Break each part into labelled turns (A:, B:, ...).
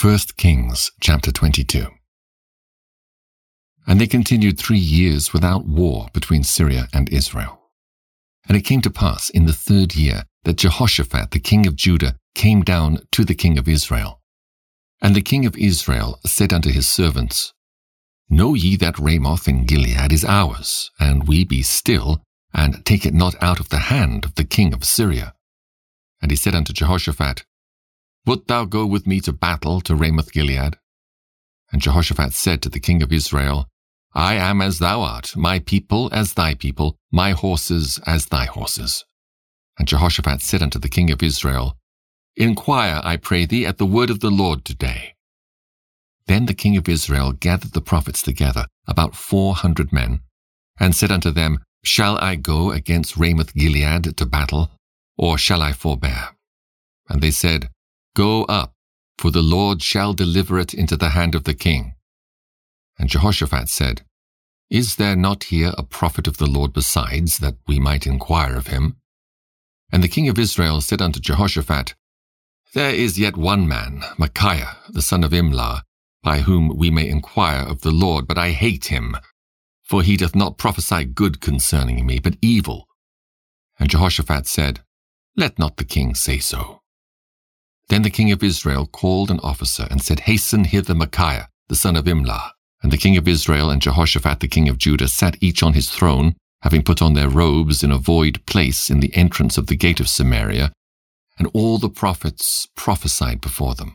A: 1 Kings chapter 22. And they continued 3 years without war between Syria and Israel. And it came to pass in the 3rd year that Jehoshaphat the king of Judah came down to the king of Israel. And the king of Israel said unto his servants, Know ye that Ramoth in Gilead is ours, and we be still, and take it not out of the hand of the king of Syria. And he said unto Jehoshaphat, Wilt thou go with me to battle to Ramoth Gilead? And Jehoshaphat said to the king of Israel, I am as thou art, my people as thy people, my horses as thy horses. And Jehoshaphat said unto the king of Israel, Inquire, I pray thee, at the word of the Lord today. Then the king of Israel gathered the prophets together, about 400 men, and said unto them, Shall I go against Ramoth Gilead to battle, or shall I forbear? And they said, Go up, for the Lord shall deliver it into the hand of the king. And Jehoshaphat said, Is there not here a prophet of the Lord besides, that we might inquire of him? And the king of Israel said unto Jehoshaphat, There is yet one man, Micaiah, the son of Imlah, by whom we may inquire of the Lord, but I hate him, for he doth not prophesy good concerning me, but evil. And Jehoshaphat said, Let not the king say so. Then the king of Israel called an officer, and said, Hasten hither Micaiah, the son of Imlah. And the king of Israel and Jehoshaphat the king of Judah sat each on his throne, having put on their robes in a void place in the entrance of the gate of Samaria, and all the prophets prophesied before them.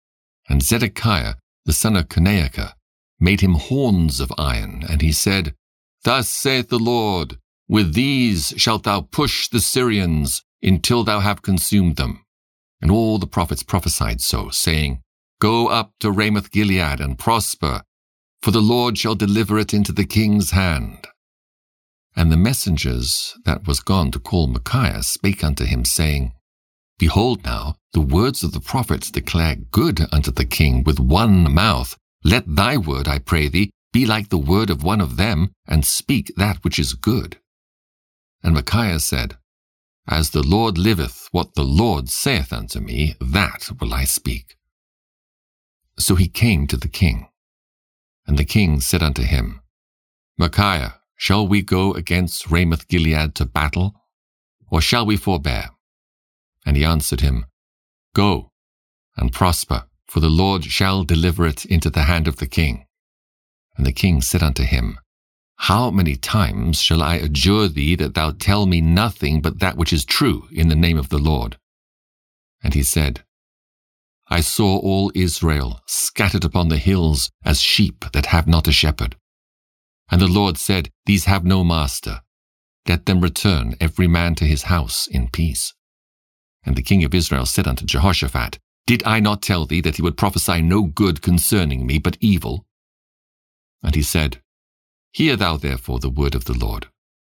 A: And Zedekiah, the son of Chenaanah, made him horns of iron, and he said, Thus saith the Lord, With these shalt thou push the Syrians, until thou have consumed them. And all the prophets prophesied so, saying, Go up to Ramoth Gilead, and prosper, for the Lord shall deliver it into the king's hand. And the messengers that was gone to call Micaiah spake unto him, saying, Behold now, the words of the prophets declare good unto the king with one mouth. Let thy word, I pray thee, be like the word of one of them, and speak that which is good. And Micaiah said, As the Lord liveth, what the Lord saith unto me, that will I speak. So he came to the king. And the king said unto him, Micaiah, shall we go against Ramoth Gilead to battle, or shall we forbear? And he answered him, Go, and prosper, for the Lord shall deliver it into the hand of the king. And the king said unto him, How many times shall I adjure thee that thou tell me nothing but that which is true in the name of the Lord? And he said, I saw all Israel scattered upon the hills as sheep that have not a shepherd. And the Lord said, These have no master. Let them return every man to his house in peace. And the king of Israel said unto Jehoshaphat, Did I not tell thee that he would prophesy no good concerning me, but evil? And he said, Hear thou therefore the word of the Lord.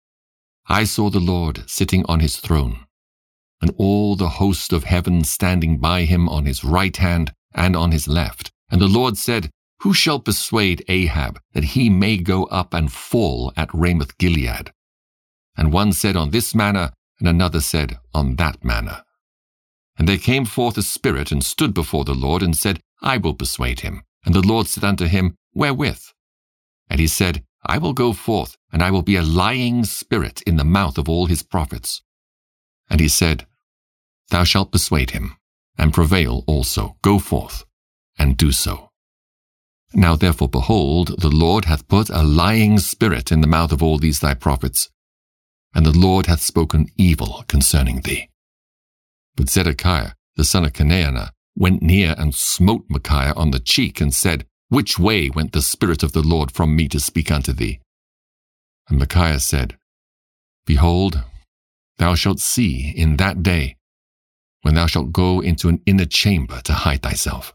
A: I saw the Lord sitting on his throne, and all the host of heaven standing by him on his right hand and on his left. And the Lord said, Who shall persuade Ahab that he may go up and fall at Ramoth Gilead? And one said on this manner, and another said on that manner. And there came forth a spirit and stood before the Lord, and said, I will persuade him. And the Lord said unto him, Wherewith? And he said, I will go forth, and I will be a lying spirit in the mouth of all his prophets. And he said, Thou shalt persuade him, and prevail also. Go forth, and do so. Now therefore, behold, the Lord hath put a lying spirit in the mouth of all these thy prophets, and the Lord hath spoken evil concerning thee. But Zedekiah, the son of Chenaanah, went near and smote Micaiah on the cheek, and said, Which way went the Spirit of the Lord from me to speak unto thee? And Micaiah said, Behold, thou shalt see in that day, when thou shalt go into an inner chamber to hide thyself.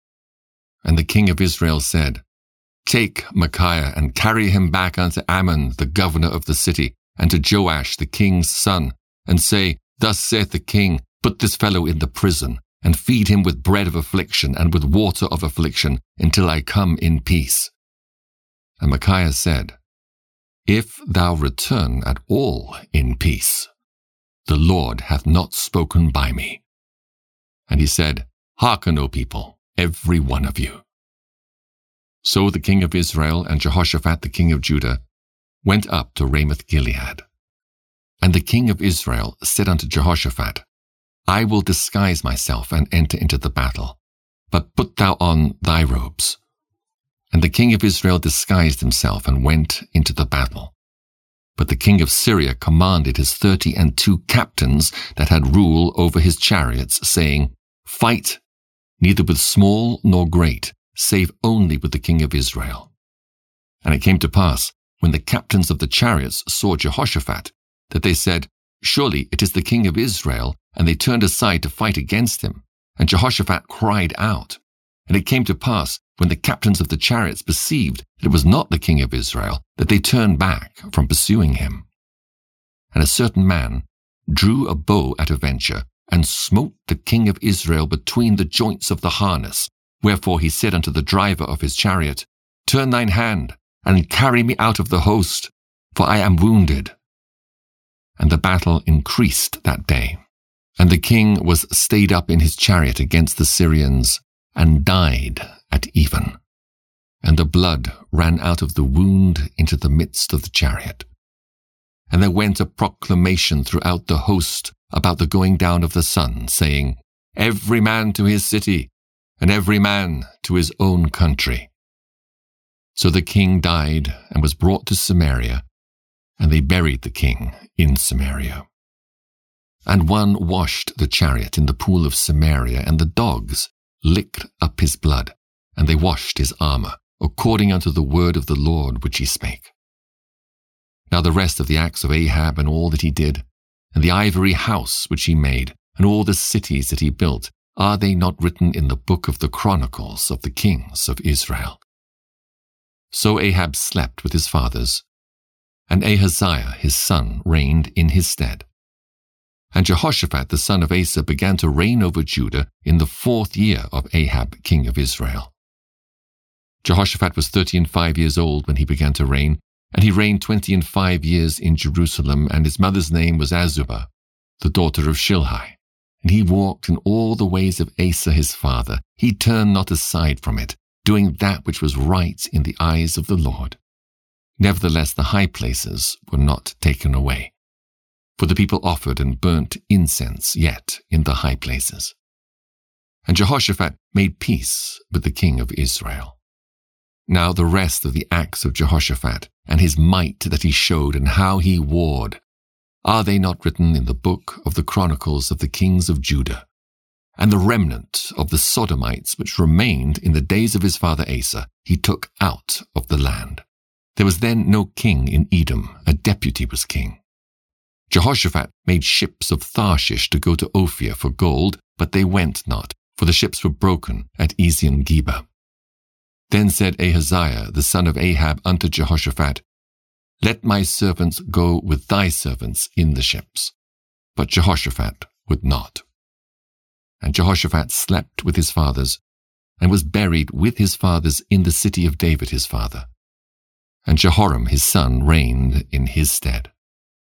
A: And the king of Israel said, Take Micaiah, and carry him back unto Ammon, the governor of the city, and to Joash, the king's son, and say, Thus saith the king, Put this fellow in the prison, and feed him with bread of affliction and with water of affliction, until I come in peace. And Micaiah said, If thou return at all in peace, the Lord hath not spoken by me. And he said, Hearken, O people, every one of you." So the king of Israel and Jehoshaphat the king of Judah went up to Ramoth-Gilead. And the king of Israel said unto Jehoshaphat, "I will disguise myself and enter into the battle, but put thou on thy robes." And the king of Israel disguised himself and went into the battle. But the king of Syria commanded his 32 captains that had rule over his chariots, saying, "Fight neither with small nor great, save only with the king of Israel." And it came to pass, when the captains of the chariots saw Jehoshaphat, that they said, "Surely it is the king of Israel," and they turned aside to fight against him. And Jehoshaphat cried out. And it came to pass, when the captains of the chariots perceived that it was not the king of Israel, that they turned back from pursuing him. And a certain man drew a bow at a venture, and smote the king of Israel between the joints of the harness. Wherefore he said unto the driver of his chariot, "Turn thine hand, and carry me out of the host, for I am wounded." And the battle increased that day. And the king was stayed up in his chariot against the Syrians, and died at even. And the blood ran out of the wound into the midst of the chariot. And there went a proclamation throughout the host about the going down of the sun, saying, "Every man to his city, and every man to his own country." So the king died and was brought to Samaria, and they buried the king in Samaria. And one washed the chariot in the pool of Samaria, and the dogs licked up his blood, and they washed his armor, according unto the word of the Lord which he spake. Now the rest of the acts of Ahab and all that he did, and the ivory house which he made, and all the cities that he built, are they not written in the book of the Chronicles of the kings of Israel? So Ahab slept with his fathers, and Ahaziah his son reigned in his stead. And Jehoshaphat the son of Asa began to reign over Judah in the 4th year of Ahab king of Israel. Jehoshaphat was 35 years old when he began to reign, and he reigned 25 years in Jerusalem, and his mother's name was Azubah, the daughter of Shilhi. And he walked in all the ways of Asa his father. He turned not aside from it, doing that which was right in the eyes of the Lord. Nevertheless, the high places were not taken away, for the people offered and burnt incense yet in the high places. And Jehoshaphat made peace with the king of Israel. Now the rest of the acts of Jehoshaphat, and his might that he showed, and how he warred, are they not written in the book of the Chronicles of the kings of Judah? And the remnant of the Sodomites which remained in the days of his father Asa, he took out of the land. There was then no king in Edom, a deputy was king. Jehoshaphat made ships of Tarshish to go to Ophir for gold, but they went not, for the ships were broken at Ezion-Geber. Then said Ahaziah the son of Ahab unto Jehoshaphat, "Let my servants go with thy servants in the ships." But Jehoshaphat would not. And Jehoshaphat slept with his fathers, and was buried with his fathers in the city of David his father. And Jehoram his son reigned in his stead.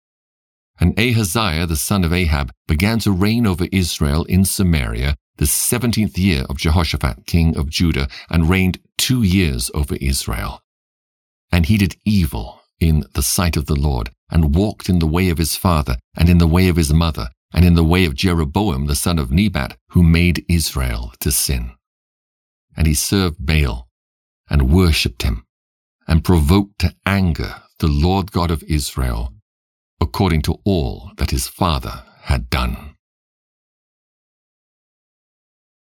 A: And Ahaziah the son of Ahab began to reign over Israel in Samaria the 17th year of Jehoshaphat king of Judah, and reigned 2 years over Israel. And he did evil in the sight of the Lord, and walked in the way of his father, and in the way of his mother, and in the way of Jeroboam the son of Nebat, who made Israel to sin. And he served Baal, and worshipped him, and provoked to anger the Lord God of Israel, according to all that his father had done.